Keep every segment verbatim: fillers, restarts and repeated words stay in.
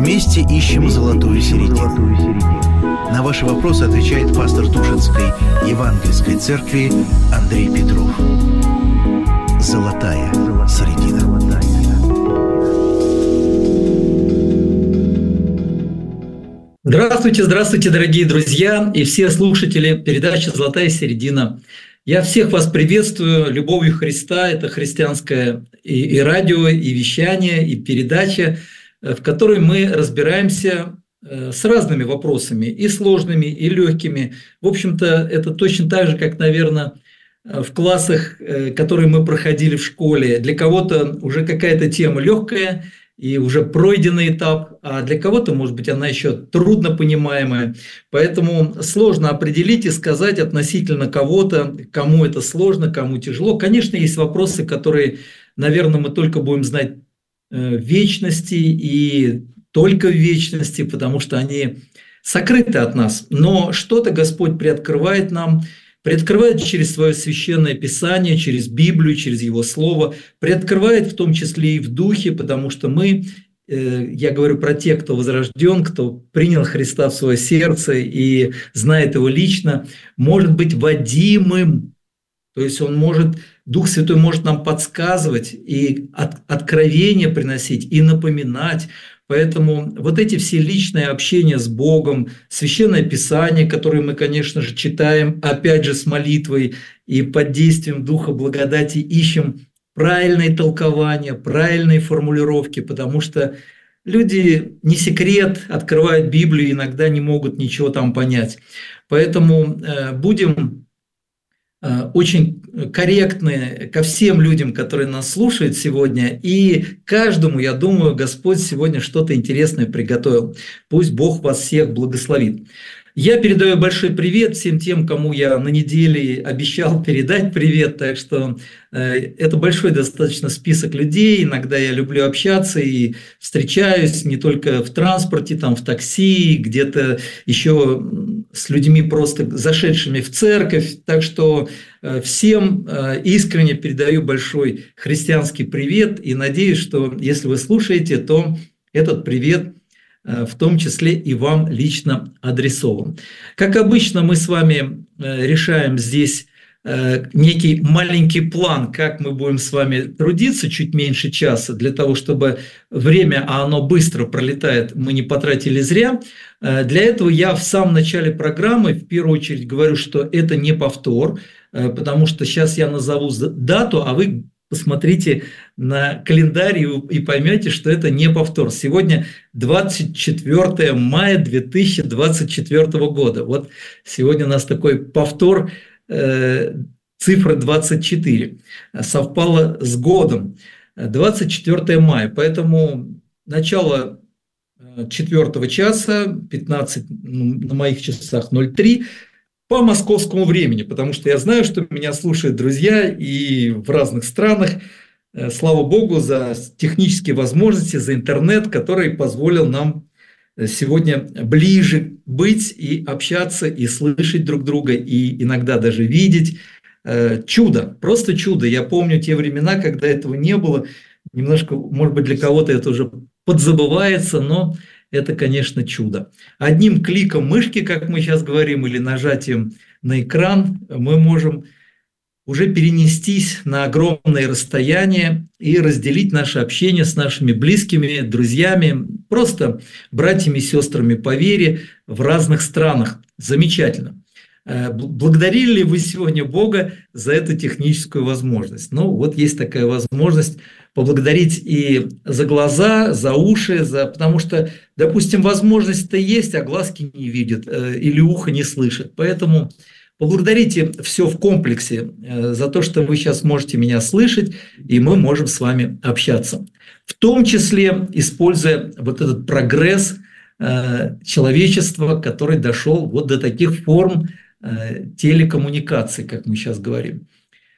Вместе ищем золотую середину. На ваши вопросы отвечает пастор Тушинской Евангельской церкви Андрей Петров. Золотая середина. Здравствуйте, здравствуйте, дорогие друзья и все слушатели передачи «Золотая середина». Я всех вас приветствую любовью Христа. Это христианское и, и радио, и вещание, и передача, в которой мы разбираемся с разными вопросами, и сложными, и легкими. В общем-то, это точно так же, как, наверное, в классах, которые мы проходили в школе. Для кого-то уже какая-то тема легкая, и уже пройденный этап, а для кого-то, может быть, она еще трудно понимаемая. Поэтому сложно определить и сказать относительно кого-то, кому это сложно, кому тяжело. Конечно, есть вопросы, которые, наверное, мы только будем знать в вечности и только в вечности, потому что они сокрыты от нас. Но что-то Господь приоткрывает нам, приоткрывает через свое священное писание, через Библию, через Его Слово, приоткрывает в том числе и в духе, потому что мы, я говорю про тех, кто возрожден, кто принял Христа в свое сердце и знает Его лично, может быть водимым, то есть он может, Дух Святой может нам подсказывать и от, откровения приносить, и напоминать. Поэтому вот эти все личные общения с Богом, Священное Писание, которое мы, конечно же, читаем, опять же, с молитвой и под действием Духа благодати ищем правильные толкования, правильные формулировки, потому что люди, не секрет, открывают Библию и иногда не могут ничего там понять. Поэтому э, будем э, очень корректны ко всем людям, которые нас слушают сегодня, и каждому, я думаю, Господь сегодня что-то интересное приготовил. Пусть Бог вас всех благословит. Я передаю большой привет всем тем, кому я на неделе обещал передать привет, так что э, это большой достаточно список людей, иногда я люблю общаться и встречаюсь не только в транспорте, там, в такси, где-то еще с людьми, просто зашедшими в церковь, так что э, всем э, искренне передаю большой христианский привет и надеюсь, что если вы слушаете, то этот привет в том числе и вам лично адресован. Как обычно, мы с вами решаем здесь некий маленький план, как мы будем с вами трудиться чуть меньше часа, для того, чтобы время, а оно быстро пролетает, мы не потратили зря. Для этого я в самом начале программы в первую очередь говорю, что это не повтор, потому что сейчас я назову дату, а вы посмотрите на календарь и поймете, что это не повтор. Сегодня двадцать четвёртое мая две тысячи двадцать четвёртого года. Вот сегодня у нас такой повтор, э, цифра двадцать четыре, совпала с годом. двадцать четвёртое мая, поэтому начало четвёртого часа, пятнадцать на моих часах ноль три, по московскому времени, потому что я знаю, что меня слушают друзья и в разных странах. Слава Богу за технические возможности, за интернет, который позволил нам сегодня ближе быть и общаться, и слышать друг друга, и иногда даже видеть. Чудо, просто чудо. Я помню те времена, когда этого не было. Немножко, может быть, для кого-то это уже подзабывается, но это, конечно, чудо. Одним кликом мышки, как мы сейчас говорим, или нажатием на экран мы можем уже перенестись на огромное расстояние и разделить наше общение с нашими близкими, друзьями, просто братьями и сестрами по вере в разных странах. Замечательно. Благодарили ли вы сегодня Бога за эту техническую возможность? Ну, вот есть такая возможность поблагодарить и за глаза, за уши, за... потому что, допустим, возможность-то есть, а глазки не видят или ухо не слышит. Поэтому поблагодарите все в комплексе за то, что вы сейчас можете меня слышать, и мы можем с вами общаться. В том числе, используя вот этот прогресс человечества, который дошел вот до таких форм телекоммуникаций, как мы сейчас говорим.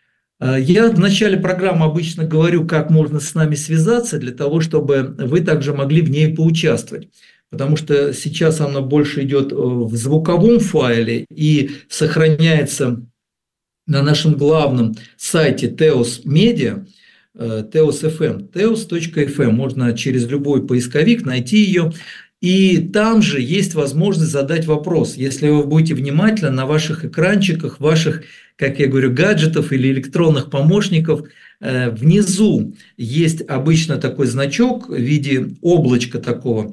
Я в начале программы обычно говорю, как можно с нами связаться, для того, чтобы вы также могли в ней поучаствовать. Потому что сейчас она больше идет в звуковом файле и сохраняется на нашем главном сайте Теос Медиа. Теос точка эф эм, теос точка эф эм, можно через любой поисковик найти ее. И там же есть возможность задать вопрос. Если вы будете внимательны, на ваших экранчиках, ваших, как я говорю, гаджетов или электронных помощников, внизу есть обычно такой значок в виде облачка такого.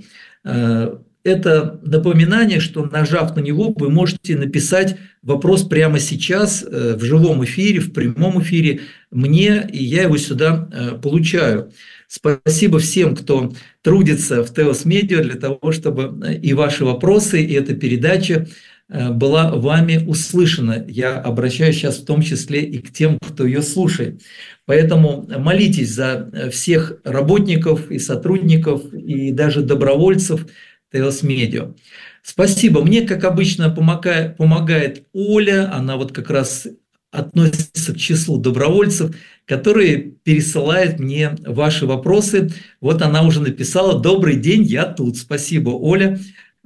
Это напоминание, что, нажав на него, вы можете написать вопрос прямо сейчас в живом эфире, в прямом эфире мне, и я его сюда получаю. Спасибо всем, кто трудится в Теос Медиа для того, чтобы и ваши вопросы, и эта передача была вами услышана. Я обращаюсь сейчас в том числе и к тем, кто ее слушает. Поэтому молитесь за всех работников и сотрудников, и даже добровольцев Теос Медиа. Спасибо. Мне, как обычно, помогает, помогает Оля. Она вот как раз относится к числу добровольцев, которые пересылают мне ваши вопросы. Вот она уже написала: «Добрый день, я тут». Спасибо, Оля.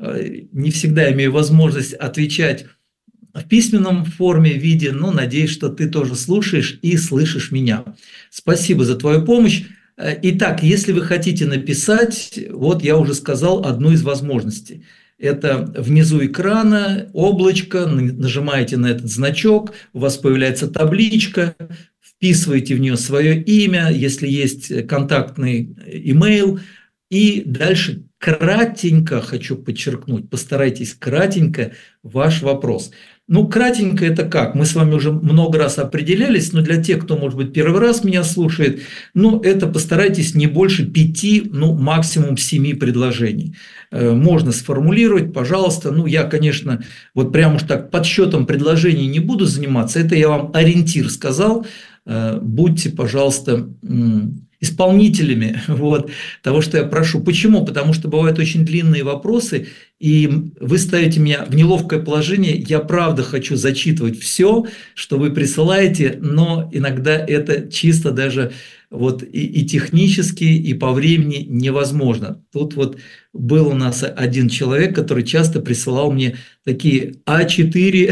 Не всегда имею возможность отвечать в письменном форме, виде, но надеюсь, что ты тоже слушаешь и слышишь меня. Спасибо за твою помощь. Итак, если вы хотите написать, вот я уже сказал одну из возможностей. Это внизу экрана облачко, нажимаете на этот значок, у вас появляется табличка, вписываете в нее свое имя, если есть контактный имейл, и дальше кратенько, хочу подчеркнуть, постарайтесь кратенько ваш вопрос. Ну, кратенько это как? Мы с вами уже много раз определялись, но для тех, кто, может быть, первый раз меня слушает, ну, это постарайтесь не больше пяти, ну, максимум семи предложений. Можно сформулировать, пожалуйста. Ну, я, конечно, вот прям уж так подсчетом предложений не буду заниматься, это я вам ориентир сказал. Будьте, пожалуйста, исполнителями вот, того, что я прошу. Почему? Потому что бывают очень длинные вопросы, и вы ставите меня в неловкое положение. Я правда хочу зачитывать все, что вы присылаете, но иногда это чисто даже вот и, и технически, и по времени невозможно. Тут вот был у нас один человек, который часто присылал мне такие а четыре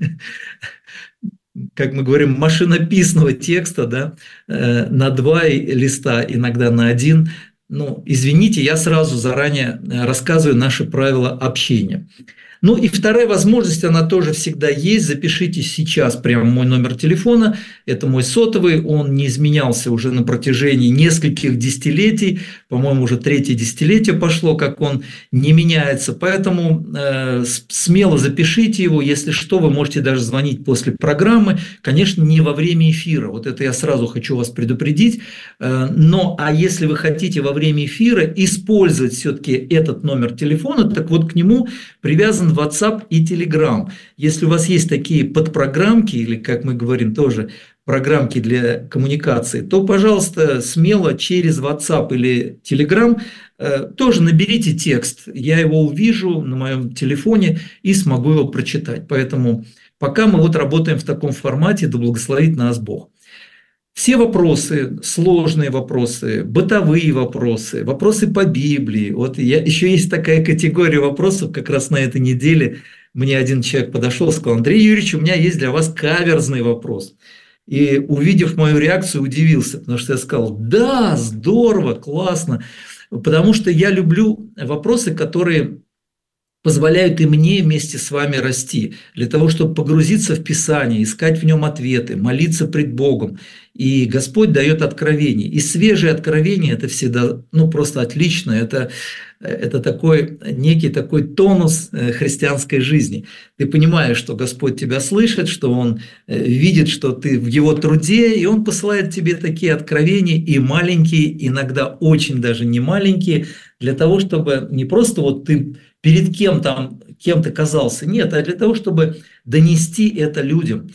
как мы говорим, машинописного текста, да, на два листа, иногда на один. Ну, извините, я сразу заранее рассказываю наши правила общения. Ну и вторая возможность, она тоже всегда есть. Запишите сейчас прямо мой номер телефона. Это мой сотовый, он не изменялся уже на протяжении нескольких десятилетий. По-моему, уже третье десятилетие пошло, как он не меняется. Поэтому э, смело запишите его. Если что, вы можете даже звонить после программы. Конечно, не во время эфира. Вот это я сразу хочу вас предупредить. Э, но, а если вы хотите во время эфира использовать все-таки этот номер телефона, так вот к нему привязан WhatsApp и Telegram. Если у вас есть такие подпрограммки, или, как мы говорим, тоже программки для коммуникации, то, пожалуйста, смело через WhatsApp или Telegram э, тоже наберите текст. Я его увижу на моем телефоне и смогу его прочитать. Поэтому пока мы вот работаем в таком формате, да благословит нас Бог. Все вопросы, сложные вопросы, бытовые вопросы, вопросы по Библии. Вот я, еще есть такая категория вопросов, как раз на этой неделе мне один человек подошел и сказал: Андрей Юрьевич, у меня есть для вас каверзный вопрос. И, увидев мою реакцию, удивился, потому что я сказал: да, здорово, классно, потому что я люблю вопросы, которые позволяют и мне вместе с вами расти, для того, чтобы погрузиться в Писание, искать в нем ответы, молиться пред Богом. И Господь дает откровение. И свежие откровения – это всегда, ну, просто отлично. Это, это такой, некий такой тонус христианской жизни. Ты понимаешь, что Господь тебя слышит, что Он видит, что ты в Его труде, и Он посылает тебе такие откровения, и маленькие, иногда очень даже не маленькие, для того, чтобы не просто вот ты перед кем там, кем ты казался, нет, а для того, чтобы донести это людям.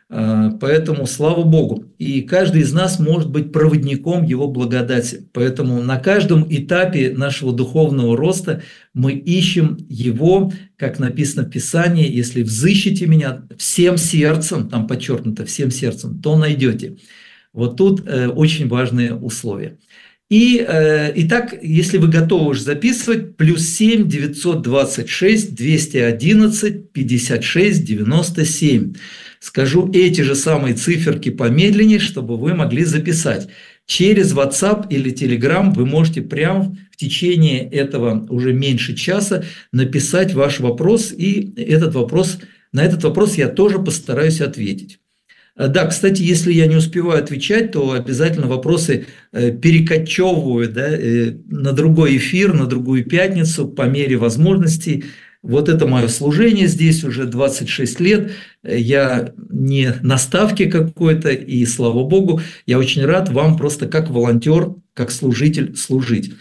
Поэтому слава Богу. И каждый из нас может быть проводником Его благодати. Поэтому на каждом этапе нашего духовного роста мы ищем Его, как написано в Писании: если взыщете меня всем сердцем, там подчеркнуто всем сердцем, то найдете. Вот тут очень важные условия. И, э, итак, если вы готовы уже записывать, плюс семь девятьсот двадцать шесть двести одиннадцать пятьдесят шесть девяносто семь. Скажу эти же самые циферки помедленнее, чтобы вы могли записать. Через WhatsApp или Telegram вы можете прямо в течение этого уже меньше часа написать ваш вопрос, и этот вопрос, на этот вопрос я тоже постараюсь ответить. Да, кстати, если я не успеваю отвечать, то обязательно вопросы перекочевываю, да, на другой эфир, на другую пятницу по мере возможностей. Вот это мое служение здесь уже двадцать шесть лет. Я не на ставке какой-то, и слава Богу, я очень рад вам просто как волонтер, как служитель служить.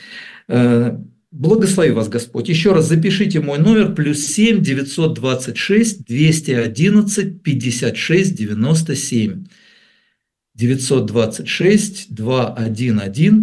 Благослови вас Господь. Еще раз запишите мой номер: плюс семь девятьсот двадцать шесть двести одиннадцать пятьдесят шесть девяносто семь. девятьсот двадцать шесть двести одиннадцать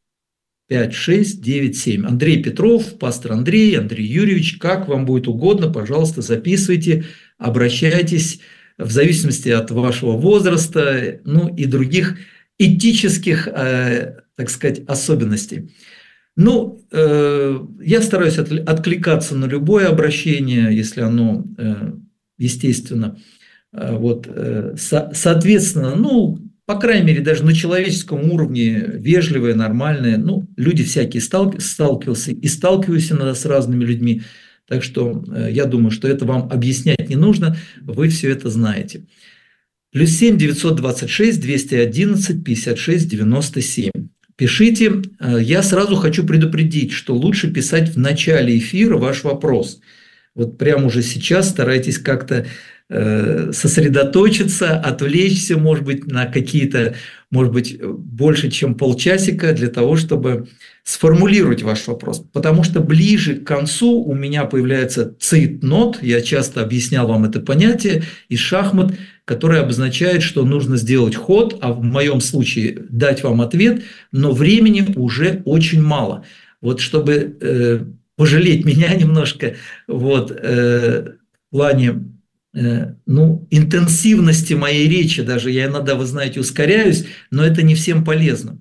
пять шесть девять семь. Андрей Петров, пастор Андрей, Андрей Юрьевич, как вам будет угодно, пожалуйста, записывайте, обращайтесь в зависимости от вашего возраста, ну и других этических, э, так сказать, особенностей. Ну, э, я стараюсь откликаться на любое обращение, если оно, э, естественно, э, вот, э, со, соответственно, ну, по крайней мере, даже на человеческом уровне вежливое, нормальное. Ну, люди всякие сталки, сталкивался и сталкиваюсь иногда с разными людьми, так что э, я думаю, что это вам объяснять не нужно, вы все это знаете. Плюс семь девятьсот двадцать шесть двести одиннадцать пятьдесят шесть девяносто семь. Пишите. Я сразу хочу предупредить, что лучше писать в начале эфира ваш вопрос. Вот прямо уже сейчас старайтесь как-то э, сосредоточиться, отвлечься, может быть, на какие-то, может быть, больше, чем полчасика для того, чтобы сформулировать ваш вопрос. Потому что ближе к концу у меня появляется цейтнот, я часто объяснял вам это понятие, из шахмат, которое обозначает, что нужно сделать ход, а в моем случае дать вам ответ, но времени уже очень мало. Вот чтобы э, пожалеть меня немножко вот, э, в плане э, ну, интенсивности моей речи, даже я иногда, вы знаете, ускоряюсь, но это не всем полезно.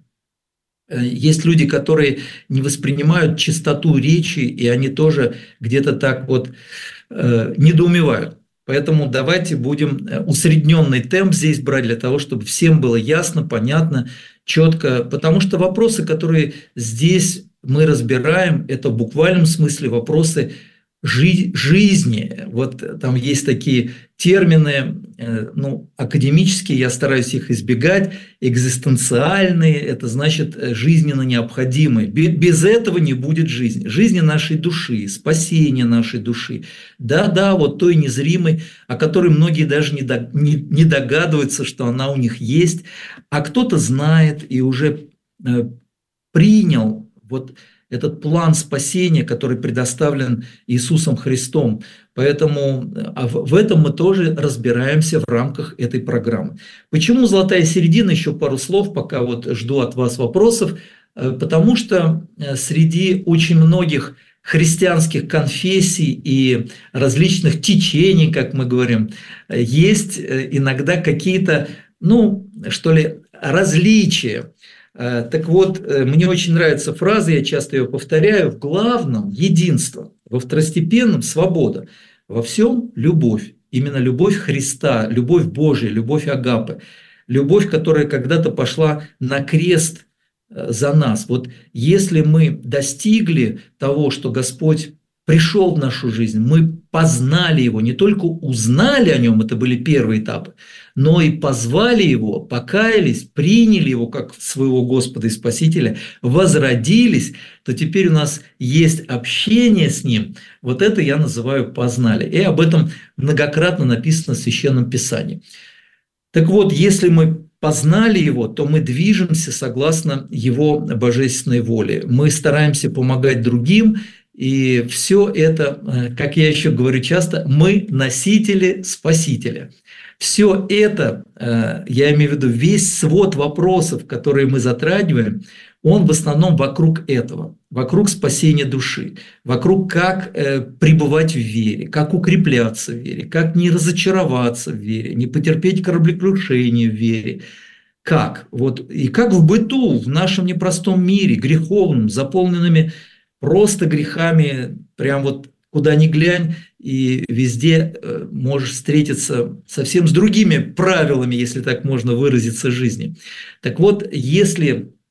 Есть люди, которые не воспринимают чистоту речи, и они тоже где-то так вот э, недоумевают. Поэтому давайте будем усредненный темп здесь брать для того, чтобы всем было ясно, понятно, четко. Потому что вопросы, которые здесь мы разбираем, это в буквальном смысле вопросы жи- жизни. Вот там есть такие термины, ну, академические, я стараюсь их избегать, экзистенциальные, это значит жизненно необходимые. Без этого не будет жизни. Жизни нашей души, спасения нашей души. Да-да, вот той незримой, о которой многие даже не догадываются, что она у них есть, а кто-то знает и уже принял вот этот план спасения, который предоставлен Иисусом Христом. Поэтому в этом мы тоже разбираемся в рамках этой программы. Почему золотая середина? Еще пару слов, пока вот жду от вас вопросов. Потому что среди очень многих христианских конфессий и различных течений, как мы говорим, есть иногда какие-то, ну, что ли, различия. Так вот, мне очень нравится фраза, я часто ее повторяю: в главном – единство, во второстепенном – свобода, во всем – любовь. Именно любовь Христа, любовь Божия, любовь Агапы, любовь, которая когда-то пошла на крест за нас. Вот если мы достигли того, что Господь пришел в нашу жизнь, мы познали Его, не только узнали о Нем, это были первые этапы, но и позвали Его, покаялись, приняли Его как своего Господа и Спасителя, возродились, то теперь у нас есть общение с Ним. Вот это я называю познали. И об этом многократно написано в Священном Писании. Так вот, если мы познали Его, то мы движемся согласно Его божественной воле. Мы стараемся помогать другим, и все это, как я еще говорю часто, мы носители Спасителя. Все это, я имею в виду весь свод вопросов, которые мы затрагиваем, он в основном вокруг этого, вокруг спасения души, вокруг как пребывать в вере, как укрепляться в вере, как не разочароваться в вере, не потерпеть кораблекрушение в вере. Как? Вот, и как в быту, в нашем непростом мире, греховном, заполненными просто грехами, прям вот куда ни глянь, и везде можешь встретиться совсем с другими правилами, если так можно выразиться, жизни. Так вот, если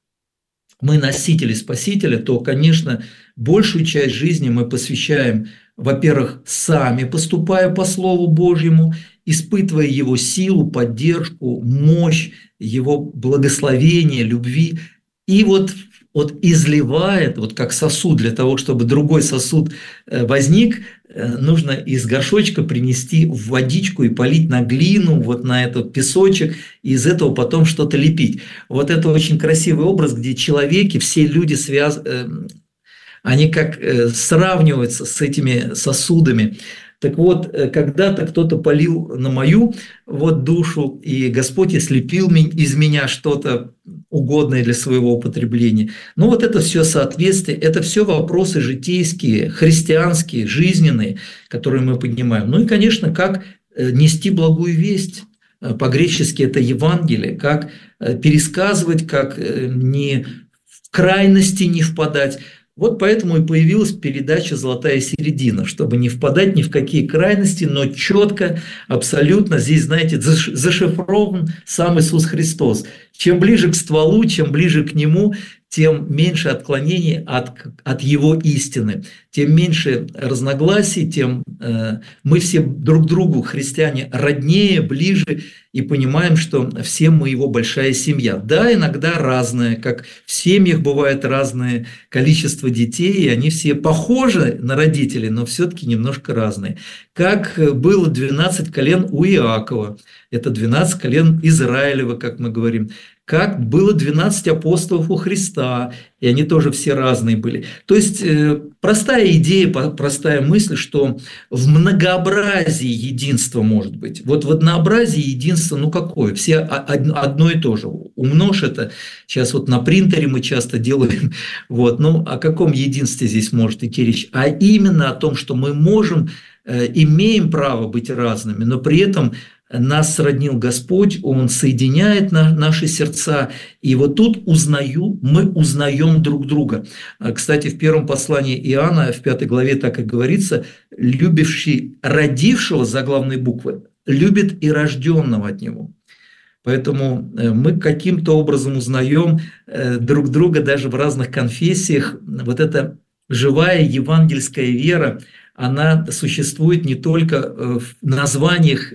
мы носители Спасителя, то, конечно, большую часть жизни мы посвящаем, во-первых, сами поступая по Слову Божьему, испытывая Его силу, поддержку, мощь, Его благословение, любви, и вот, вот изливает, вот как сосуд, для того, чтобы другой сосуд возник, нужно из горшочка принести в водичку и полить на глину, вот на этот песочек, и из этого потом что-то лепить. Вот это очень красивый образ, где человеки, все люди связаны, они как сравниваются с этими сосудами. Так вот, когда-то кто-то полил на мою вот душу, и Господь и слепил из меня что-то угодное для своего употребления. Но вот это все соответствие, это все вопросы житейские, христианские, жизненные, которые мы поднимаем. Ну и, конечно, как нести благую весть. По-гречески это Евангелие, как пересказывать, как не в крайности не впадать. Вот поэтому и появилась передача «Золотая середина», чтобы не впадать ни в какие крайности, но четко, абсолютно, здесь, знаете, зашифрован сам Иисус Христос. Чем ближе к стволу, чем ближе к Нему, тем меньше отклонений от, от Его истины, тем меньше разногласий, тем э, мы все друг другу, христиане, роднее, ближе, и понимаем, что все мы Его большая семья. Да, иногда разная, как в семьях бывает разное количество детей, и они все похожи на родителей, но все-таки немножко разные. Как было двенадцать колен у Иакова, это двенадцать колен Израилева, как мы говорим. Как было двенадцать апостолов у Христа, и они тоже все разные были. То есть простая идея, простая мысль, что в многообразии единство может быть. Вот в однообразии единство, ну какое? Все одно и то же. Умножь это, сейчас вот на принтере мы часто делаем. Вот. Ну о каком единстве здесь может идти речь? А именно о том, что мы можем, имеем право быть разными, но при этом нас сроднил Господь, Он соединяет на, наши сердца, и вот тут узнаю, мы узнаем друг друга. Кстати, в первом послании Иоанна, в пятой главе так и говорится, любящий родившего за главной буквы, любит и рожденного от Него. Поэтому мы каким-то образом узнаем друг друга даже в разных конфессиях. Вот эта живая евангельская вера, она существует не только в названиях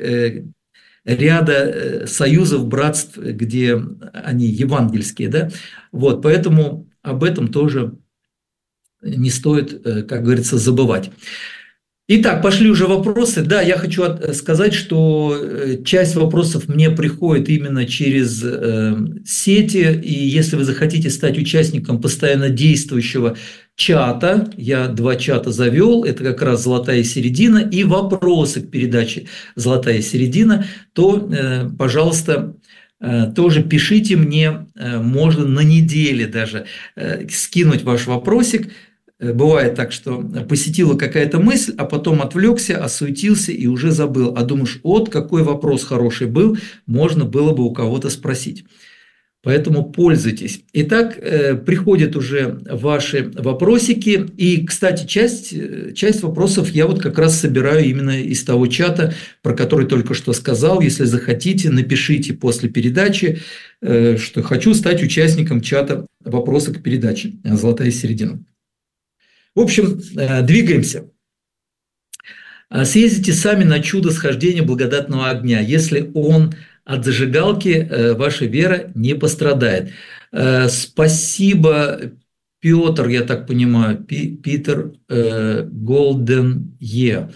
ряда союзов, братств, где они евангельские, да, вот, поэтому об этом тоже не стоит, как говорится, забывать. Итак, пошли уже вопросы. Да, я хочу сказать, что часть вопросов мне приходит именно через сети, и если вы захотите стать участником постоянно действующего чата, я два чата завел, это как раз «Золотая середина» и вопросы к передаче «Золотая середина», то, пожалуйста, тоже пишите мне, можно на неделе даже скинуть ваш вопросик. Бывает так, что посетила какая-то мысль, а потом отвлекся, осуетился и уже забыл. А думаешь, вот какой вопрос хороший был, можно было бы у кого-то спросить. Поэтому пользуйтесь. Итак, приходят уже ваши вопросики. И, кстати, часть, часть вопросов я вот как раз собираю именно из того чата, про который только что сказал. Если захотите, напишите после передачи, что хочу стать участником чата «Вопросы к передаче. Золотая середина». В общем, двигаемся. Съездите сами на чудо схождения благодатного огня, если он от зажигалки, ваша вера не пострадает. Спасибо, Петр, я так понимаю, Питер Голден-Е.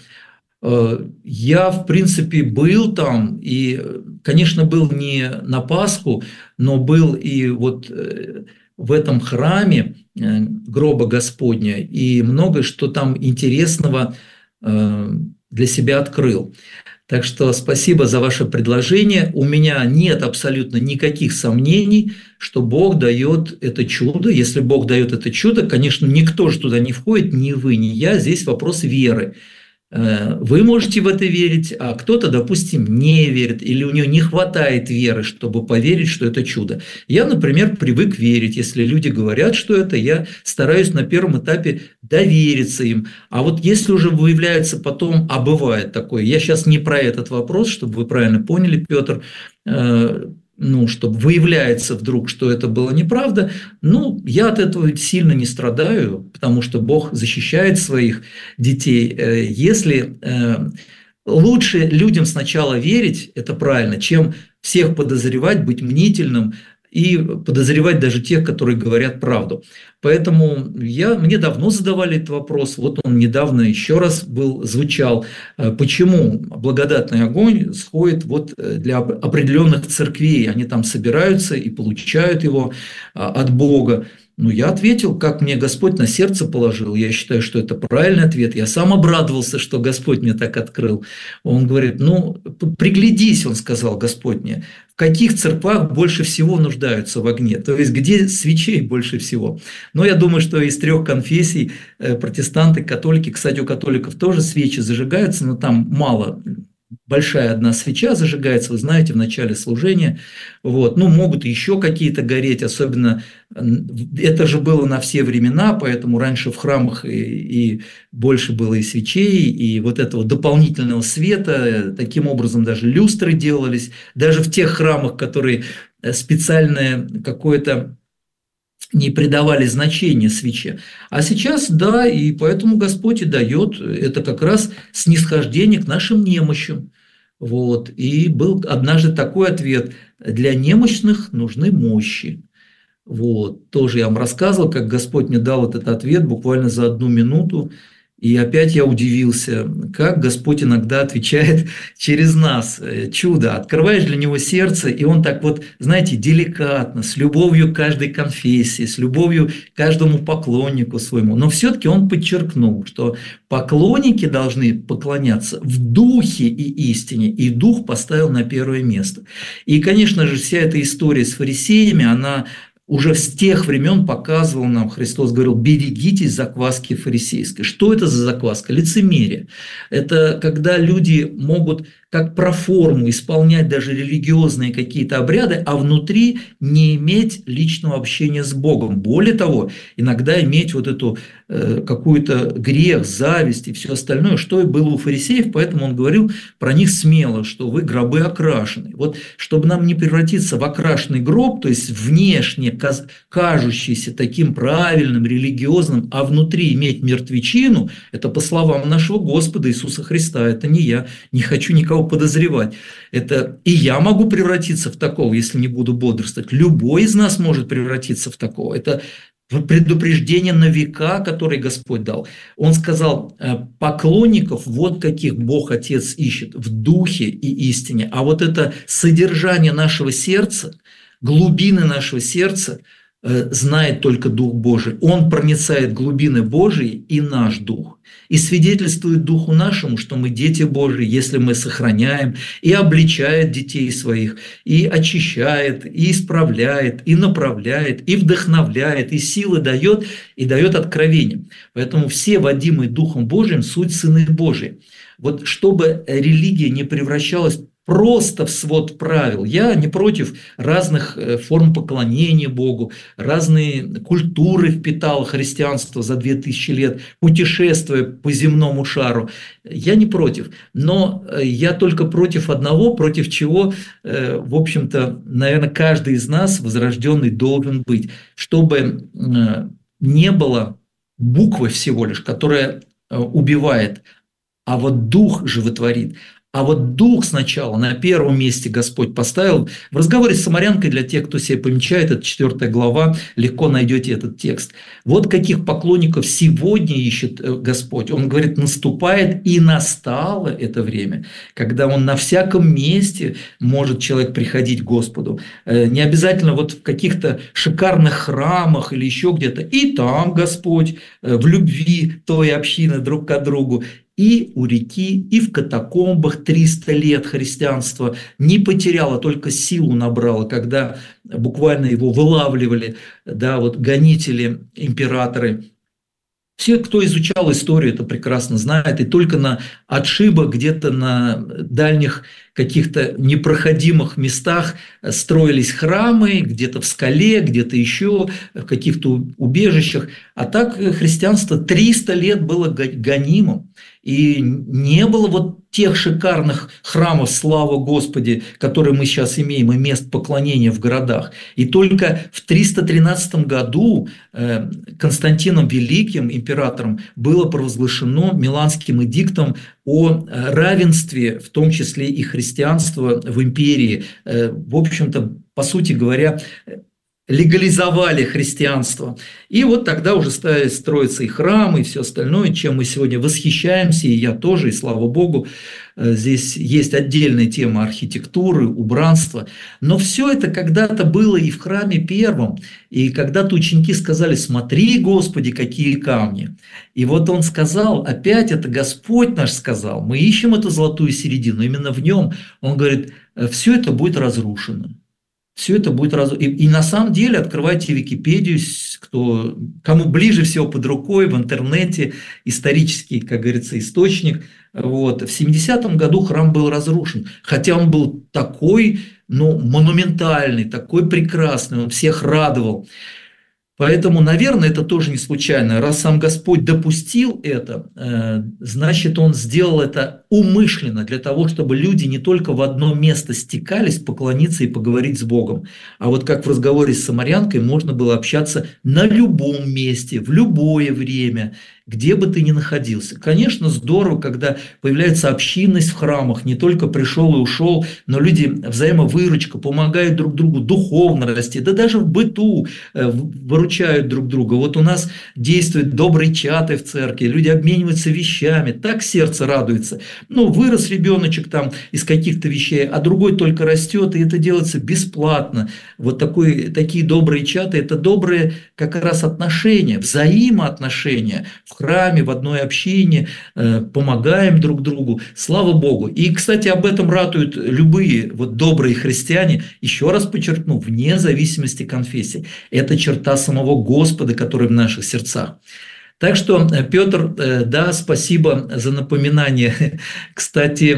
Я, в принципе, был там, и, конечно, был не на Пасху, но был и вот в этом храме гроба Господня, и многое, что там интересного для себя открыл. Так что спасибо за ваше предложение. У меня нет абсолютно никаких сомнений, что Бог дает это чудо. Если Бог дает это чудо, конечно, никто же туда не входит, ни вы, ни я. Здесь вопрос веры. Вы можете в это верить, а кто-то, допустим, не верит, или у него не хватает веры, чтобы поверить, что это чудо. Я, например, привык верить. Если люди говорят, что это, я стараюсь на первом этапе довериться им. А вот если уже выявляется потом, а бывает такое, я сейчас не про этот вопрос, чтобы вы правильно поняли, Петр, ну, что выявляется вдруг, что это было неправда, ну, я от этого сильно не страдаю, потому что Бог защищает своих детей. Если лучше людям сначала верить, это правильно, чем всех подозревать, быть мнительным и подозревать даже тех, которые говорят правду. Поэтому я, мне давно задавали этот вопрос, вот он недавно еще раз был, звучал, почему благодатный огонь сходит вот для определенных церквей, они там собираются и получают его от Бога. Ну, я ответил, как мне Господь на сердце положил. Я считаю, что это правильный ответ. Я сам обрадовался, что Господь мне так открыл. Он говорит, ну, приглядись, он сказал, Господь мне, в каких церквах больше всего нуждаются в огне, то есть где свечей больше всего. Но я думаю, что из трех конфессий, протестанты, католики, кстати, у католиков тоже свечи зажигаются, но там мало. Большая одна свеча зажигается, вы знаете, в начале служения. Вот. Ну, могут еще какие-то гореть, особенно это же было на все времена, поэтому раньше в храмах и, и больше было и свечей, и вот этого дополнительного света, таким образом даже люстры делались, даже в тех храмах, которые специальное какое-то не придавали значения свече. А сейчас, да, и поэтому Господь и дает это как раз снисхождение к нашим немощам. Вот. И был однажды такой ответ: для немощных нужны мощи. Вот. Тоже я вам рассказывал, как Господь мне дал этот ответ буквально за одну минуту. И опять я удивился, как Господь иногда отвечает через нас. Чудо. Открываешь для Него сердце, и Он так вот, знаете, деликатно, с любовью к каждой конфессии, с любовью к каждому поклоннику своему. Но все-таки Он подчеркнул, что поклонники должны поклоняться в духе и истине, и дух поставил на первое место. И, конечно же, вся эта история с фарисеями, она уже с тех времен показывал нам, Христос говорил, берегитесь закваски фарисейской. Что это за закваска? Лицемерие. Это когда люди могут как проформу исполнять даже религиозные какие-то обряды, а внутри не иметь личного общения с Богом. Более того, иногда иметь вот эту э, какую-то грех, зависть и все остальное, что и было у фарисеев, поэтому он говорил про них смело, что вы гробы окрашены. Вот чтобы нам не превратиться в окрашенный гроб, то есть внешне кажущийся таким правильным, религиозным, а внутри иметь мертвечину, это по словам нашего Господа Иисуса Христа, это не я, не хочу никого подозревать. Это и я могу превратиться в такого, если не буду бодрствовать. Любой из нас может превратиться в такого. Это предупреждение на века, которое Господь дал. Он сказал, поклонников вот каких Бог Отец ищет, в духе и истине. А вот это содержание нашего сердца, глубины нашего сердца знает только Дух Божий. Он проницает глубины Божии и наш дух. И свидетельствует Духу нашему, что мы дети Божии, если мы сохраняем, и обличает детей своих, и очищает, и исправляет, и направляет, и вдохновляет, и силы дает, и дает откровение. Поэтому все водимые Духом Божиим суть сыны Божии. Вот чтобы религия не превращалась просто в свод правил. Я не против разных форм поклонения Богу, разные культуры впитало христианство за две тысячи лет, путешествуя по земному шару. Я не против. Но я только против одного, против чего, в общем-то, наверное, каждый из нас, возрожденный, должен быть. Чтобы не было буквы всего лишь, которая убивает, а вот дух животворит. А вот дух сначала на первом месте Господь поставил. В разговоре с самарянкой, для тех, кто себе помечает, это четвёртая глава, легко найдете этот текст. Вот каких поклонников сегодня ищет Господь. Он говорит, наступает и настало это время, когда Он на всяком месте может человек приходить к Господу. Не обязательно вот в каких-то шикарных храмах или еще где-то. И там Господь в любви той общины друг к другу. И у реки, и в катакомбах триста лет христианство не потеряло, только силу набрало, когда буквально его вылавливали, да, вот гонители, императоры. Все, кто изучал историю, это прекрасно знает, и только на отшибах, где-то на дальних каких-то непроходимых местах строились храмы, где-то в скале, где-то еще, в каких-то убежищах. А так христианство триста лет было гонимым. И не было вот тех шикарных храмов, слава Господи, которые мы сейчас имеем, и мест поклонения в городах. И только в триста тринадцатом году Константином Великим, императором, было провозглашено Миланским эдиктом о равенстве, в том числе и христианства в империи. В общем-то, по сути говоря, легализовали христианство. И вот тогда уже стали строиться и храмы, и все остальное, чем мы сегодня восхищаемся, и я тоже, и слава Богу. Здесь есть отдельная тема архитектуры, убранства. Но все это когда-то было и в храме первом. И когда-то ученики сказали: смотри, Господи, какие камни. И вот он сказал, опять это Господь наш сказал, мы ищем эту золотую середину, именно в нем. Он говорит, все это будет разрушено. Все это будет раз... и, и на самом деле открывайте Википедию, кто, кому ближе всего под рукой, в интернете, исторический, как говорится, источник. Вот. В семидесятом году храм был разрушен, хотя он был такой, ну, монументальный, такой прекрасный, он всех радовал. Поэтому, наверное, это тоже не случайно. Раз сам Господь допустил это, значит, Он сделал это умышленно, для того, чтобы люди не только в одно место стекались поклониться и поговорить с Богом, а вот как в разговоре с самарянкой можно было общаться на любом месте, в любое время, где бы ты ни находился. Конечно, здорово, когда появляется общинность в храмах, не только пришел и ушел, но люди, взаимовыручка, помогают друг другу духовно расти, да даже в быту выручают друг друга. Вот у нас действуют добрые чаты в церкви, люди обмениваются вещами, так сердце радуется. Ну, вырос ребеночек там из каких-то вещей, а другой только растет, и это делается бесплатно. Вот такой, такие добрые чаты – это добрые как раз отношения, взаимоотношения в храме, в одной общине, помогаем друг другу, слава Богу. И, кстати, об этом ратуют любые вот добрые христиане, еще раз подчеркну, вне зависимости конфессии. Это черта самого Господа, который в наших сердцах. Так что, Петр, да, спасибо за напоминание. Кстати,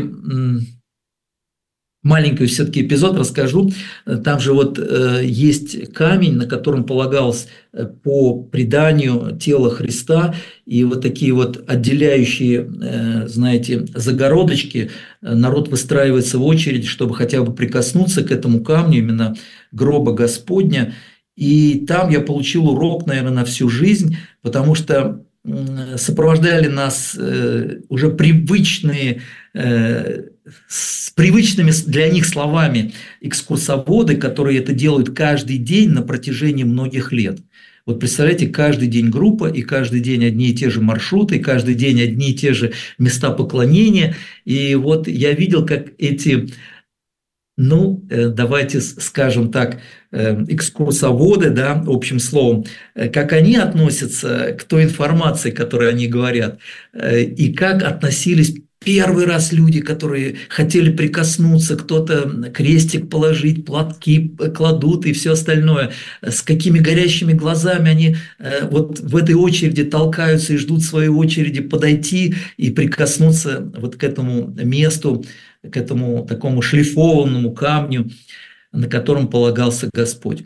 маленький все-таки эпизод расскажу. Там же вот есть камень, на котором полагалось по преданию тело Христа, и вот такие вот отделяющие, знаете, загородочки, народ выстраивается в очередь, чтобы хотя бы прикоснуться к этому камню, именно гроба Господня. И там я получил урок, наверное, на всю жизнь, потому что сопровождали нас уже привычные, с привычными для них словами экскурсоводы, которые это делают каждый день на протяжении многих лет. Вот представляете, каждый день группа, и каждый день одни и те же маршруты, и каждый день одни и те же места поклонения. И вот я видел, как эти... Ну, давайте скажем так, экскурсоводы, да, общим словом, как они относятся к той информации, которую они говорят, и как относились первый раз люди, которые хотели прикоснуться, кто-то крестик положить, платки кладут и все остальное, с какими горящими глазами они вот в этой очереди толкаются и ждут своей очереди подойти и прикоснуться вот к этому месту, к этому такому шлифованному камню, на котором полагался Господь.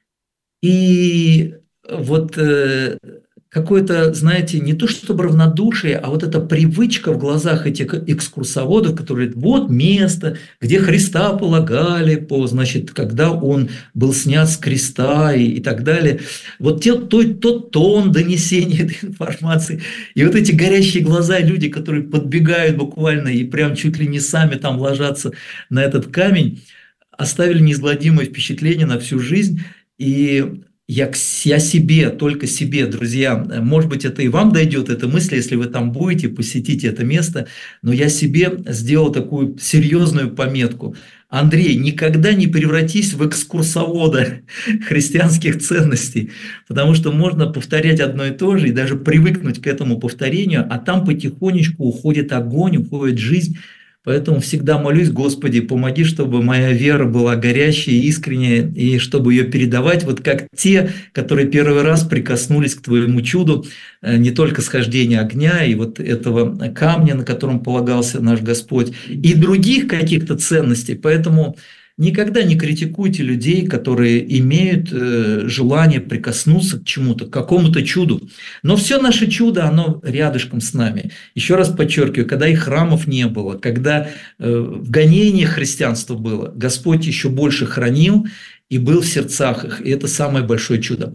И вот э, какое-то, знаете, не то чтобы равнодушие, а вот эта привычка в глазах этих экскурсоводов, которые говорят, вот место, где Христа полагали, по, значит, когда Он был снят с креста и, и так далее. Вот те, тот, тот тон донесения этой информации, и вот эти горящие глаза, люди, которые подбегают буквально и прям чуть ли не сами там ложатся на этот камень, оставили неизгладимое впечатление на всю жизнь. И я, я себе, только себе, друзья, может быть, это и вам дойдет, эта мысль, если вы там будете, посетите это место, но я себе сделал такую серьезную пометку. Андрей, никогда не превратись в экскурсовода христианских ценностей, потому что можно повторять одно и то же и даже привыкнуть к этому повторению, а там потихонечку уходит огонь, уходит жизнь. Поэтому всегда молюсь: Господи, помоги, чтобы моя вера была горящей, искренняя, и чтобы ее передавать, вот как те, которые первый раз прикоснулись к Твоему чуду, не только схождения огня и вот этого камня, на котором полагался наш Господь, и других каких-то ценностей. Поэтому никогда не критикуйте людей, которые имеют желание прикоснуться к чему-то, к какому-то чуду. Но все наше чудо, оно рядышком с нами. Еще раз подчеркиваю, когда и храмов не было, когда в гонениях христианства было, Господь еще больше хранил и был в сердцах их. И это самое большое чудо.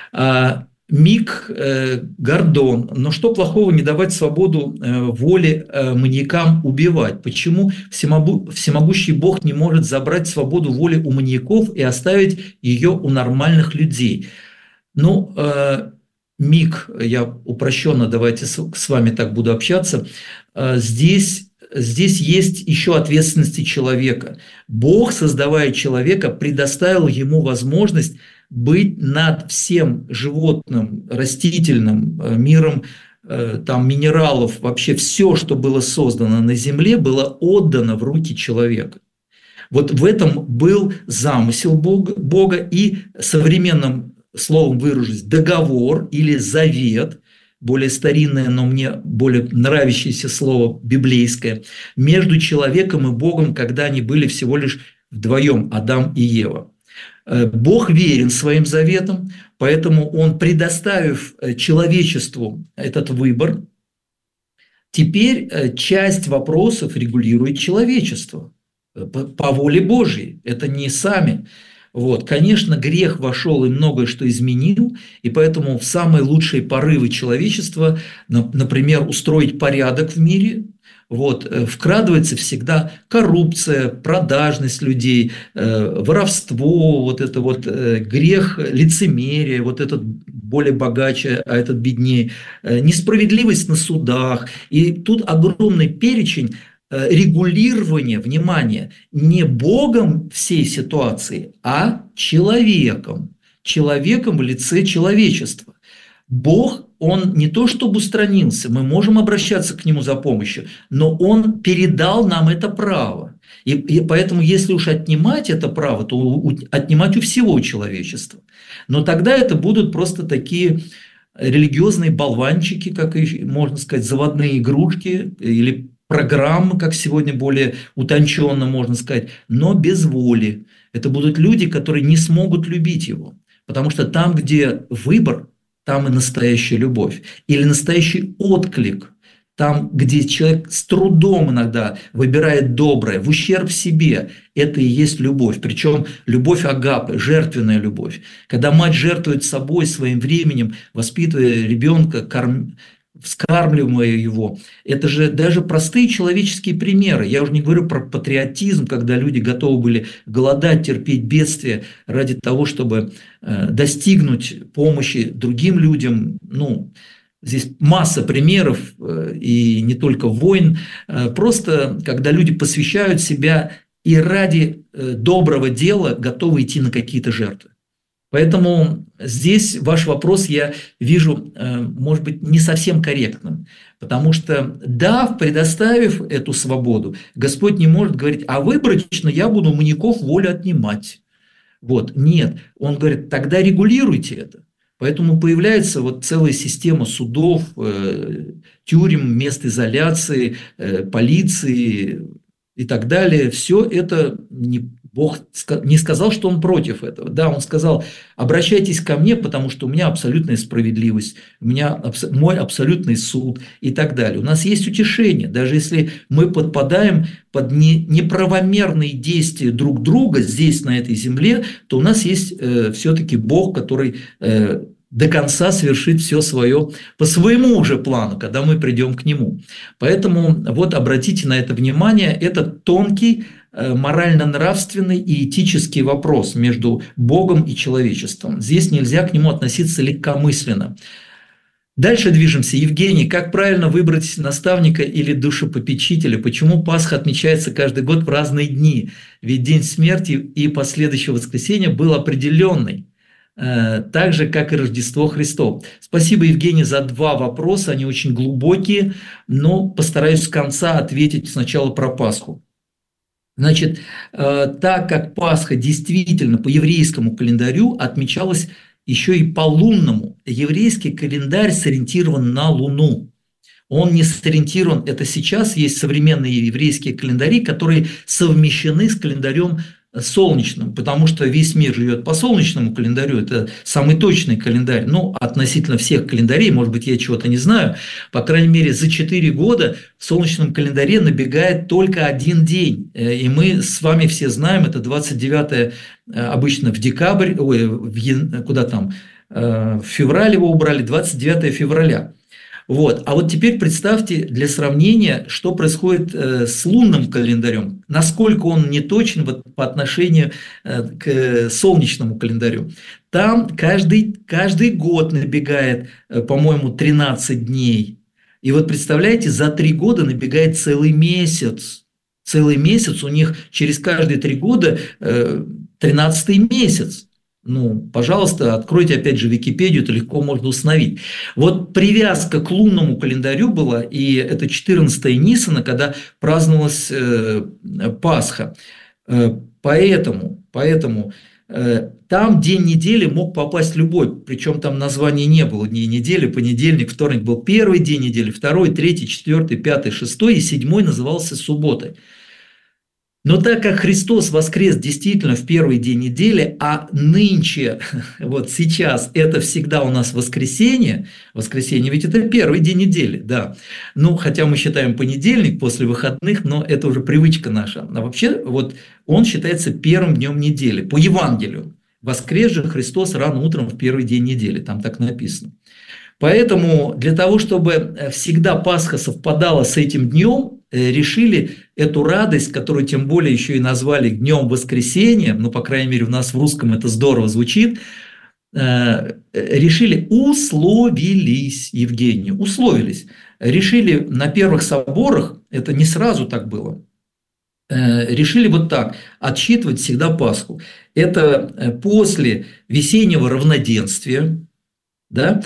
Мик Гордон. Но что плохого не давать свободу воле маньякам убивать? Почему всемогущий Бог не может забрать свободу воли у маньяков и оставить ее у нормальных людей? Ну, Мик, я упрощенно давайте с вами так буду общаться, здесь... Здесь есть еще ответственности человека. Бог, создавая человека, предоставил ему возможность быть над всем животным, растительным миром, там, минералов, вообще все, что было создано на земле, было отдано в руки человека. Вот в этом был замысел Бога, Бога и современным словом выражусь, договор или завет, более старинное, но мне более нравящееся слово библейское, между человеком и Богом, когда они были всего лишь вдвоем, Адам и Ева. Бог верен своим заветам, поэтому Он, предоставив человечеству этот выбор, теперь часть вопросов регулирует человечество по воле Божьей, это не сами. Вот. Конечно, грех вошел и многое что изменил, и поэтому в самые лучшие порывы человечества, например, устроить порядок в мире, вот, вкрадывается всегда коррупция, продажность людей, воровство, вот это вот грех лицемерия, вот этот более богаче, а этот беднее, несправедливость на судах. И тут огромный перечень регулирование, внимание, не Богом всей ситуации, а человеком, человеком в лице человечества. Бог, Он не то чтобы устранился, мы можем обращаться к Нему за помощью, но Он передал нам это право. И, и поэтому, если уж отнимать это право, то у, отнимать у всего человечества. Но тогда это будут просто такие религиозные болванчики, как и, можно сказать, заводные игрушки или программы, как сегодня более утонченно можно сказать, но без воли. Это будут люди, которые не смогут любить его. Потому что там, где выбор, там и настоящая любовь. Или настоящий отклик. Там, где человек с трудом иногда выбирает доброе, в ущерб себе, это и есть любовь. Причем любовь агапы, жертвенная любовь. Когда мать жертвует собой, своим временем, воспитывая ребенка, кормя, вскармливая его. Это же даже простые человеческие примеры. Я уже не говорю про патриотизм, когда люди готовы были голодать, терпеть бедствия ради того, чтобы достигнуть помощи другим людям. Ну, здесь масса примеров, и не только войн. Просто когда люди посвящают себя и ради доброго дела готовы идти на какие-то жертвы. Поэтому здесь ваш вопрос я вижу, может быть, не совсем корректным, потому что, да, предоставив эту свободу, Господь не может говорить, а выборочно я буду у маньяков волю отнимать. Вот, нет, Он говорит, тогда регулируйте это. Поэтому появляется вот целая система судов, тюрем, мест изоляции, полиции и так далее. Все это не Бог не сказал, что Он против этого. Да, Он сказал, обращайтесь ко мне, потому что у меня абсолютная справедливость, у меня мой абсолютный суд и так далее. У нас есть утешение, даже если мы подпадаем под неправомерные действия друг друга здесь, на этой земле, то у нас есть э, все-таки Бог, который э, до конца совершит все свое по своему уже плану, когда мы придем к Нему. Поэтому вот обратите на это внимание, это тонкий, морально-нравственный и этический вопрос между Богом и человечеством. Здесь нельзя к нему относиться легкомысленно. Дальше движемся. Евгений, как правильно выбрать наставника или душепопечителя? Почему Пасха отмечается каждый год в разные дни? Ведь день смерти и последующего воскресения был определенный. так же, как и Рождество Христово. Спасибо, Евгений, за два вопроса, они очень глубокие, но постараюсь с конца ответить сначала про Пасху. Значит, так как Пасха действительно по еврейскому календарю отмечалась еще и по лунному, еврейский календарь сориентирован на Луну. Он не сориентирован, это сейчас есть современные еврейские календари, которые совмещены с календарем солнечным, потому что весь мир живет по солнечному календарю, это самый точный календарь, ну, относительно всех календарей, может быть, я чего-то не знаю, по крайней мере, за четыре года в солнечном календаре набегает только один день, и мы с вами все знаем, это двадцать девятое обычно в декабрь, ой, в, куда там, в февраль его убрали, двадцать девятое февраля. Вот. А вот теперь представьте для сравнения, что происходит с лунным календарем, насколько он не точен по отношению к солнечному календарю. Там каждый, каждый год набегает, по-моему, тринадцать дней. И вот представляете, за три года набегает целый месяц. Целый месяц у них через каждые три года тринадцатый месяц. Ну, пожалуйста, откройте опять же Википедию, это легко можно установить. Вот привязка к лунному календарю была, и это четырнадцатое Ниссана, когда праздновалась э, Пасха. Э, поэтому, поэтому э, там день недели мог попасть любой, причем там названий не было дней недели, понедельник, вторник был первый день недели, второй, третий, четвертый, пятый, шестой, и седьмой назывался субботой. Но так как Христос воскрес действительно в первый день недели, а нынче, вот сейчас, это всегда у нас воскресенье, воскресенье ведь это первый день недели, да, ну, хотя мы считаем понедельник после выходных, но это уже привычка наша, а вообще вот он считается первым днем недели, по Евангелию, воскрес же Христос рано утром в первый день недели, там так написано. Поэтому для того, чтобы всегда Пасха совпадала с этим днем, решили эту радость, которую тем более еще и назвали Днем Воскресения, ну, по крайней мере, у нас в русском это здорово звучит, решили, условились, Евгений, условились, решили на первых соборах, это не сразу так было, решили вот так, отсчитывать всегда Пасху. Это после весеннего равноденствия, да,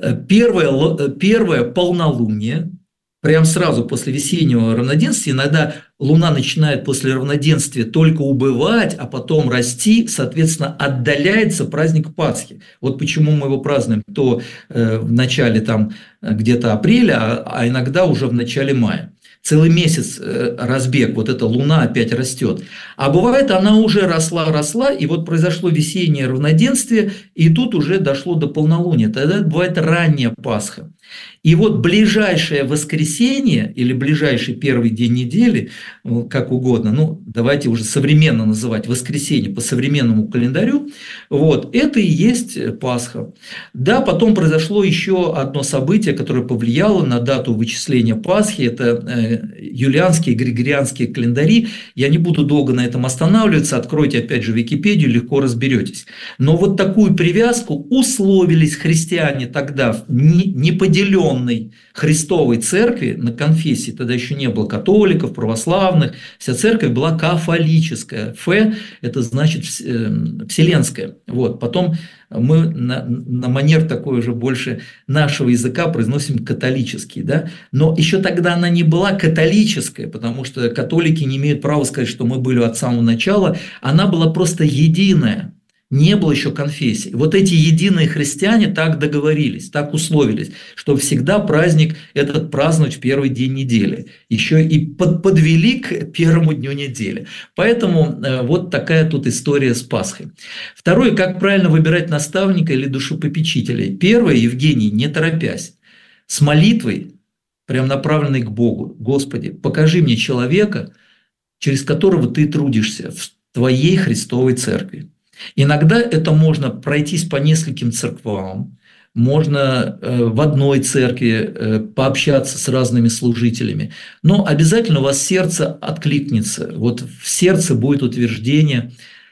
первое, первое полнолуние, прям сразу после весеннего равноденствия, иногда Луна начинает после равноденствия только убывать, а потом расти, соответственно, отдаляется праздник Пасхи. Вот почему мы его празднуем то в начале там где-то апреля, а иногда уже в начале мая. Целый месяц разбег, вот эта Луна опять растет. А бывает, она уже росла-росла, и вот произошло весеннее равноденствие, и тут уже дошло до полнолуния. Тогда бывает ранняя Пасха. И вот ближайшее воскресенье или ближайший первый день недели, как угодно, ну давайте уже современно называть воскресенье по современному календарю, вот, это и есть Пасха. Да, потом произошло еще одно событие, которое повлияло на дату вычисления Пасхи, это юлианские и григорианские календари. Я не буду долго на этом останавливаться, откройте опять же Википедию, легко разберетесь. Но вот такую привязку условились христиане тогда в неподеленной Христовой церкви, на конфессии, тогда еще не было католиков, православных, вся церковь была кафолическая. Фе – это значит вселенская. Вот. Потом мы на, на манер такой уже больше нашего языка произносим католический. Да? Но еще тогда она не была католическая, потому что католики не имеют права сказать, что мы были от самого начала. Она была просто единая. Не было еще конфессий. Вот эти единые христиане так договорились, так условились, что всегда праздник этот праздновать в первый день недели. Еще и под, подвели к первому дню недели. Поэтому э, вот такая тут история с Пасхой. Второе, как правильно выбирать наставника или душепопечителя. Первое, Евгений, не торопясь, с молитвой, прям направленной к Богу. Господи, покажи мне человека, через которого ты трудишься в твоей Христовой церкви. Иногда это можно пройтись по нескольким церквам, можно в одной церкви пообщаться с разными служителями, но обязательно у вас сердце откликнется. Вот в сердце будет утверждение,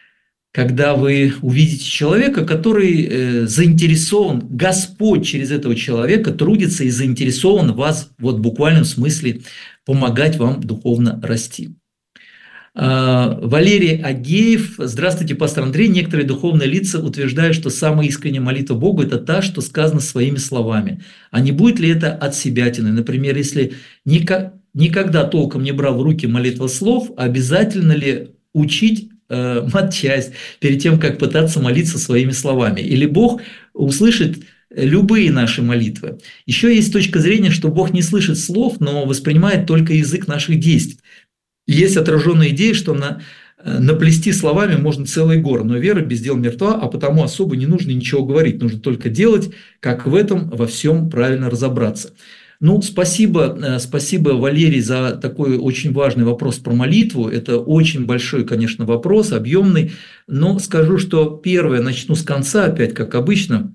когда вы увидите человека, который заинтересован, Господь через этого человека трудится и заинтересован в вас вот в буквальном смысле помогать вам духовно расти. Валерий Агеев. Здравствуйте, пастор Андрей. Некоторые духовные лица утверждают, что самая искренняя молитва Богу – это та, что сказана своими словами. А не будет ли это от себятины? Например, если никогда толком не брал в руки молитвослов, обязательно ли учить э, матчасть перед тем, как пытаться молиться своими словами? Или Бог услышит любые наши молитвы? Еще есть точка зрения, что Бог не слышит слов, но воспринимает только язык наших действий. Есть отраженная идея, что на, наплести словами можно целый горы, но вера без дел мертва, а потому особо не нужно ничего говорить, нужно только делать, как в этом во всем правильно разобраться. Ну, спасибо, спасибо, Валерий, за такой очень важный вопрос про молитву. Это очень большой, конечно, вопрос, объемный, но скажу, что первое, начну с конца, опять как обычно.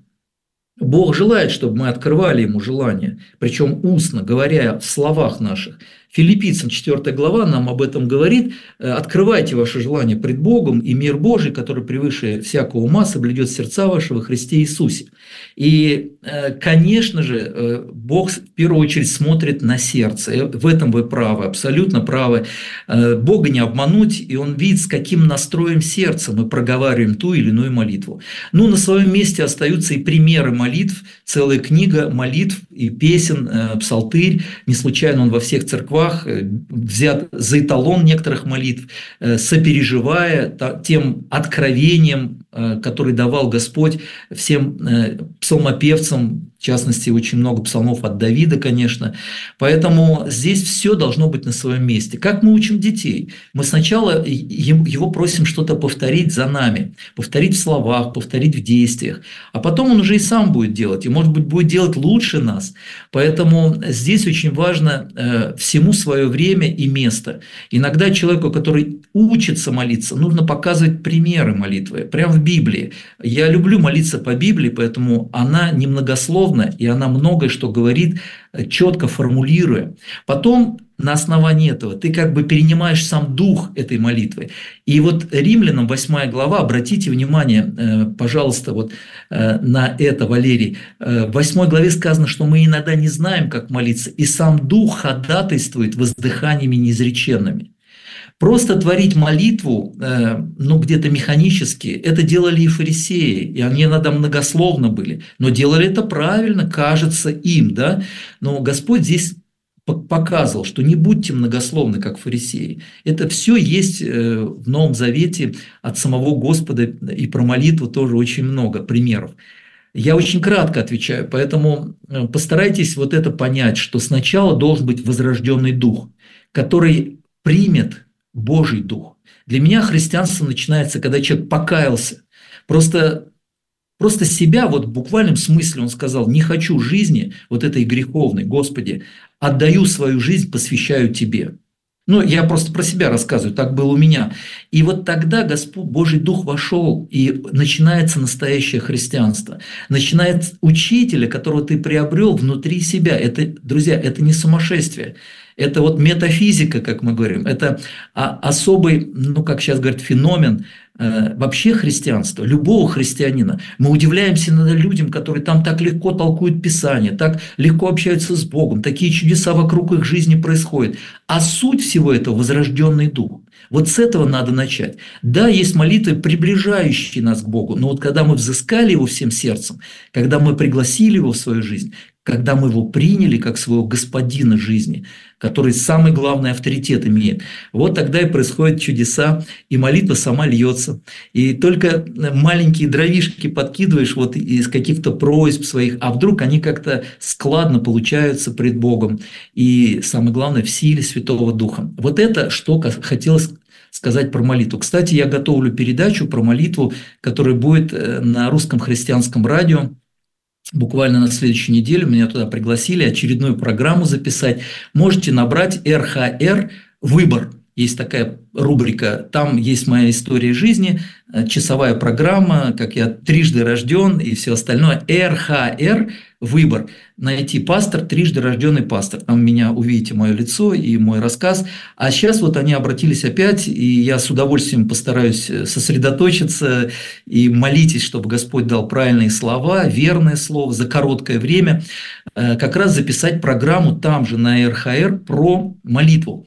Бог желает, чтобы мы открывали Ему желание, причем устно, говоря в словах наших. Филиппийцам четвёртая глава нам об этом говорит. Открывайте ваше желание пред Богом, и мир Божий, который превыше всякого ума, соблюдет сердца ваши во Христе Иисусе. И, конечно же, Бог в первую очередь смотрит на сердце. В этом вы правы, абсолютно правы. Бога не обмануть, и Он видит, с каким настроем сердца мы проговариваем ту или иную молитву. Ну, на своем месте остаются и примеры молитв, целая книга молитв и песен, псалтырь. Не случайно он во всех церквах взят за эталон некоторых молитв, сопереживая тем откровением, который давал Господь всем псалмопевцам, в частности, очень много псалмов от Давида, конечно. Поэтому здесь все должно быть на своем месте. Как мы учим детей? Мы сначала его просим что-то повторить за нами, повторить в словах, повторить в действиях, а потом он уже и сам будет делать, и, может быть, будет делать лучше нас. Поэтому здесь очень важно всему свое время и место. Иногда человеку, который учится молиться, нужно показывать примеры молитвы, прямо в Библии. Я люблю молиться по Библии, поэтому она немногословна, и она многое что говорит, четко формулируя. Потом на основании этого ты как бы перенимаешь сам дух этой молитвы. И вот Римлянам восьмая глава, обратите внимание, пожалуйста, вот на это, Валерий. В восьмой главе сказано, что мы иногда не знаем, как молиться, и сам дух ходатайствует воздыханиями неизреченными. Просто творить молитву, ну, где-то механически, это делали и фарисеи, и они иногда многословно были, но делали это правильно, кажется им, да, но Господь здесь показывал, что не будьте многословны, как фарисеи. Это все есть в Новом Завете от самого Господа, и про молитву тоже очень много примеров. Я очень кратко отвечаю, поэтому постарайтесь вот это понять, что сначала должен быть возрожденный дух, который примет Божий дух. Для меня христианство начинается, когда человек покаялся. Просто, просто себя, вот в буквальном смысле он сказал: не хочу жизни вот этой греховной, Господи, отдаю свою жизнь, посвящаю Тебе. Ну, я просто про себя рассказываю, так было у меня. И вот тогда Господь, Божий Дух вошел, и начинается настоящее христианство. Начинает учителя, которого ты приобрел внутри себя. Это, друзья, это не сумасшествие. Это вот метафизика, как мы говорим, это особый, ну, как сейчас говорят, феномен э, вообще христианства, любого христианина. Мы удивляемся иногда людям, которые там так легко толкуют Писание, так легко общаются с Богом, такие чудеса вокруг их жизни происходят. А суть всего этого – возрожденный дух. Вот с этого надо начать. Да, есть молитвы, приближающие нас к Богу, но вот когда мы взыскали Его всем сердцем, когда мы пригласили Его в свою жизнь, когда мы Его приняли как своего господина жизни, который самый главный авторитет имеет, вот тогда и происходят чудеса, и молитва сама льется. И только маленькие дровишки подкидываешь вот из каких-то просьб своих, а вдруг они как-то складно получаются пред Богом. И самое главное, в силе Святого Духа. Вот это, что хотелось сказать про молитву. Кстати, я готовлю передачу про молитву, которая будет на Русском христианском радио. Буквально на следующей неделе меня туда пригласили очередную программу записать. Можете набрать эр ха эр «Выбор». Есть такая рубрика, там есть моя история жизни, часовая программа, как я трижды рожден и все остальное. эр ха эр «Выбор». Найти пастор, трижды рожденный пастор. Там меня увидите мое лицо и мой рассказ. А сейчас вот они обратились опять, и я с удовольствием постараюсь сосредоточиться и молитесь, чтобы Господь дал правильные слова, верное слово за короткое время, как раз записать программу там же на эр ха эр про молитву.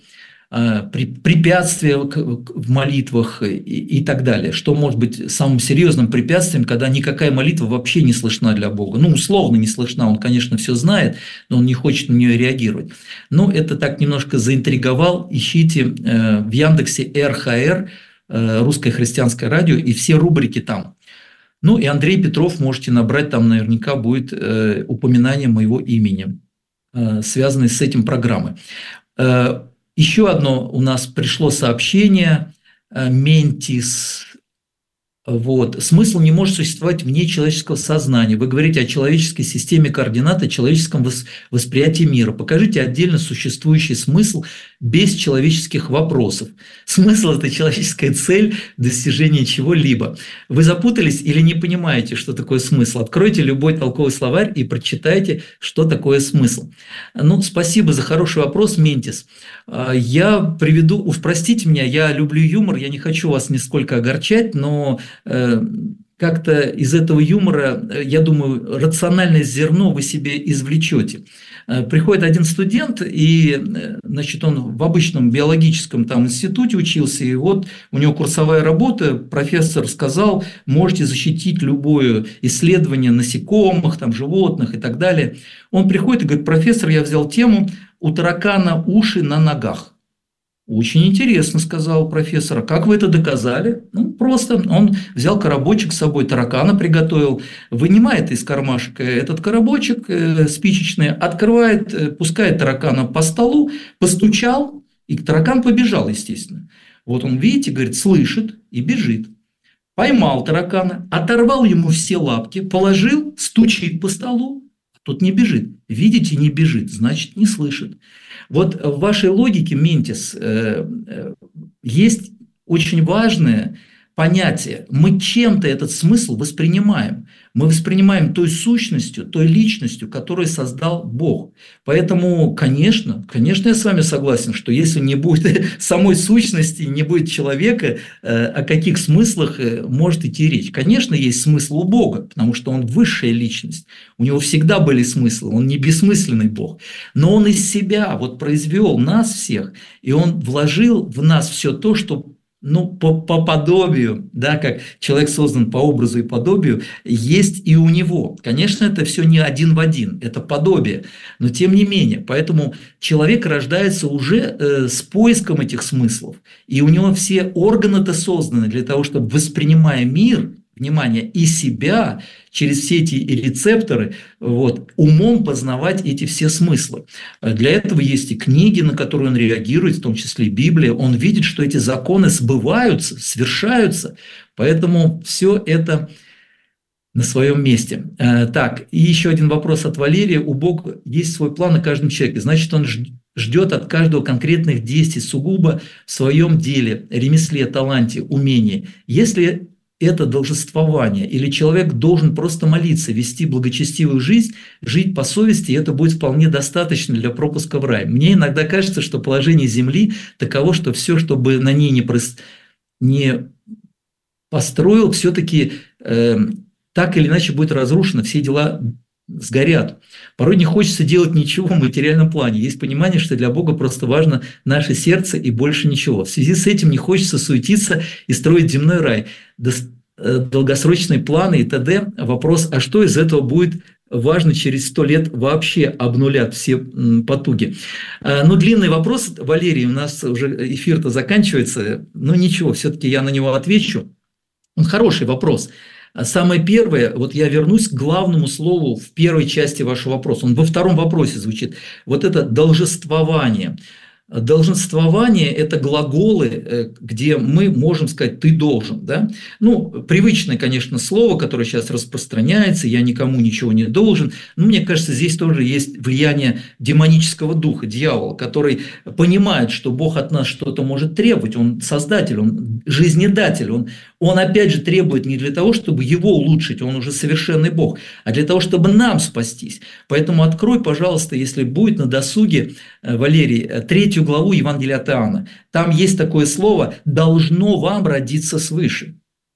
препятствия в молитвах и, и так далее. Что может быть самым серьезным препятствием, когда никакая молитва вообще не слышна для Бога? Ну, условно не слышна, он, конечно, все знает, но он не хочет на нее реагировать. Ну, это так немножко заинтриговал. Ищите в Яндексе эр ха эр, Русское христианское радио, и все рубрики там. Ну, и Андрей Петров можете набрать, там наверняка будет упоминание моего имени, связанное с этим программой. Еще одно у нас пришло сообщение, Ментис. Вот. Смысл не может существовать вне человеческого сознания. Вы говорите о человеческой системе координат, о человеческом восприятии мира. Покажите отдельно существующий смысл без человеческих вопросов. Смысл – это человеческая цель достижения чего-либо. Вы запутались или не понимаете, что такое смысл? Откройте любой толковый словарь и прочитайте, что такое смысл. Ну, спасибо за хороший вопрос, Ментис. Я приведу, уж простите меня, я люблю юмор, я не хочу вас нисколько огорчать, но как-то из этого юмора, я думаю, рациональное зерно вы себе извлечете. Приходит один студент, и, значит, он в обычном биологическом там институте учился, и вот у него курсовая работа, профессор сказал, можете защитить любое исследование насекомых, там, животных и так далее. Он приходит и говорит: профессор, я взял тему «У таракана уши на ногах». «Очень интересно», – сказал профессор. «А как вы это доказали?» Ну, просто он взял коробочек с собой, таракана приготовил, вынимает из кармашка этот коробочек э, спичечный, открывает, э, пускает таракана по столу, постучал, и таракан побежал, естественно. Вот он, видите, говорит, слышит и бежит. Поймал таракана, оторвал ему все лапки, положил, стучит по столу, а тот не бежит. Видите, не бежит, значит, не слышит. Вот в вашей логике, Ментис, есть очень важное понятие. Мы чем-то этот смысл воспринимаем. Мы воспринимаем той сущностью, той личностью, которую создал Бог. Поэтому, конечно, конечно, я с вами согласен, что если не будет самой сущности, не будет человека, о каких смыслах может идти речь? Конечно, есть смысл у Бога, потому что Он высшая личность. У Него всегда были смыслы, Он не бессмысленный Бог. Но Он из себя вот произвел нас всех, и Он вложил в нас все то, что ну, по, по подобию, да, как человек создан по образу и подобию, есть и у него. Конечно, это все не один в один, это подобие, но тем не менее. Поэтому человек рождается уже э, с поиском этих смыслов, и у него все органы-то созданы для того, чтобы, воспринимая мир, внимание, и себя через все эти рецепторы, вот, умом познавать эти все смыслы. Для этого есть и книги, на которые он реагирует, в том числе и Библия. Он видит, что эти законы сбываются, свершаются, поэтому все это на своем месте. Так, и еще один вопрос от Валерия. У Бога есть свой план на каждом человеке, значит, он ждет от каждого конкретных действий сугубо в своем деле, ремесле, таланте, умении. Если это должествование, или человек должен просто молиться, вести благочестивую жизнь, жить по совести, и это будет вполне достаточно для пропуска в рай. Мне иногда кажется, что положение Земли таково, что все, что бы на ней не, прос... не построил, все-таки э, так или иначе будет разрушено, все дела сгорят. Порой не хочется делать ничего в материальном плане. Есть понимание, что для Бога просто важно наше сердце и больше ничего. В связи с этим не хочется суетиться и строить земной рай. Долгосрочные планы и т.д. Вопрос, а что из этого будет важно через сто лет, вообще обнулят все потуги. Ну, длинный вопрос, Валерий, у нас уже эфир-то заканчивается, но ничего, все-таки я на него отвечу. Он хороший вопрос. Самое первое, вот я вернусь к главному слову в первой части вашего вопроса, он во втором вопросе звучит, вот это должествование. Долженствование – это глаголы, где мы можем сказать «ты должен». Да? Ну, привычное, конечно, слово, которое сейчас распространяется, «я никому ничего не должен». Но мне кажется, здесь тоже есть влияние демонического духа, дьявола, который понимает, что Бог от нас что-то может требовать. Он создатель, он жизнедатель. Он, он опять же требует не для того, чтобы его улучшить, он уже совершенный Бог, а для того, чтобы нам спастись. Поэтому открой, пожалуйста, если будет на досуге, Валерий, третью главу Евангелия от Иоанна. Там есть такое слово «должно вам родиться свыше».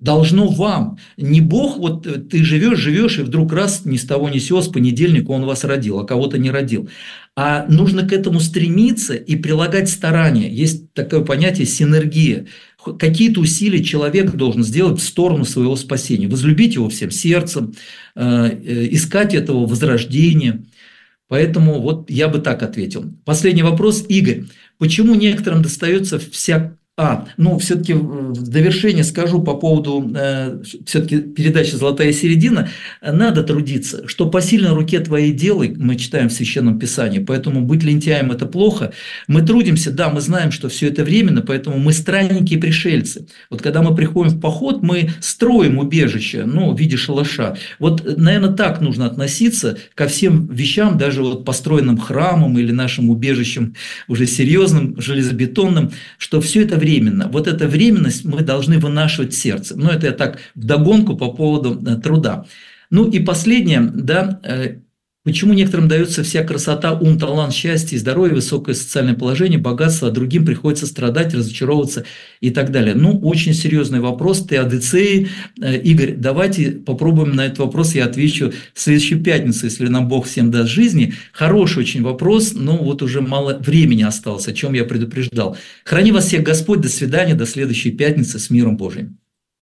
должно вам. Не Бог, вот ты живешь, живешь, и вдруг раз, ни с того ни с сего, с понедельника он вас родил, а кого-то не родил. А нужно к этому стремиться и прилагать старания. Есть такое понятие синергия. Какие-то усилия человек должен сделать в сторону своего спасения. Возлюбить его всем сердцем, искать этого возрождения. Поэтому вот я бы так ответил. Последний вопрос, Игорь. Почему некоторым достается вся... А, ну, все-таки в довершение скажу по поводу э, все-таки передачи «Золотая середина». Надо трудиться, что по сильной руке твоей делай, мы читаем в Священном Писании, поэтому быть лентяем – это плохо. Мы трудимся, да, мы знаем, что все это временно, поэтому мы странники и пришельцы. Вот когда мы приходим в поход, мы строим убежище, ну, в виде шалаша. Вот, наверное, так нужно относиться ко всем вещам, даже вот построенным храмам или нашим убежищем уже серьезным, железобетонным, что все это временно. Вот эта временность мы должны вынашивать в сердце. Но это я так вдогонку по поводу труда. Ну и последнее, да, почему некоторым дается вся красота, ум, талант, счастье, здоровье, высокое социальное положение, богатство, а другим приходится страдать, разочаровываться и так далее. Ну, очень серьезный вопрос, теодицеи. Игорь, давайте попробуем на этот вопрос, я отвечу в следующую пятницу, если нам Бог всем даст жизни. Хороший очень вопрос, но вот уже мало времени осталось, о чем я предупреждал. Храни вас всех Господь, до свидания, до следующей пятницы, с миром Божиим.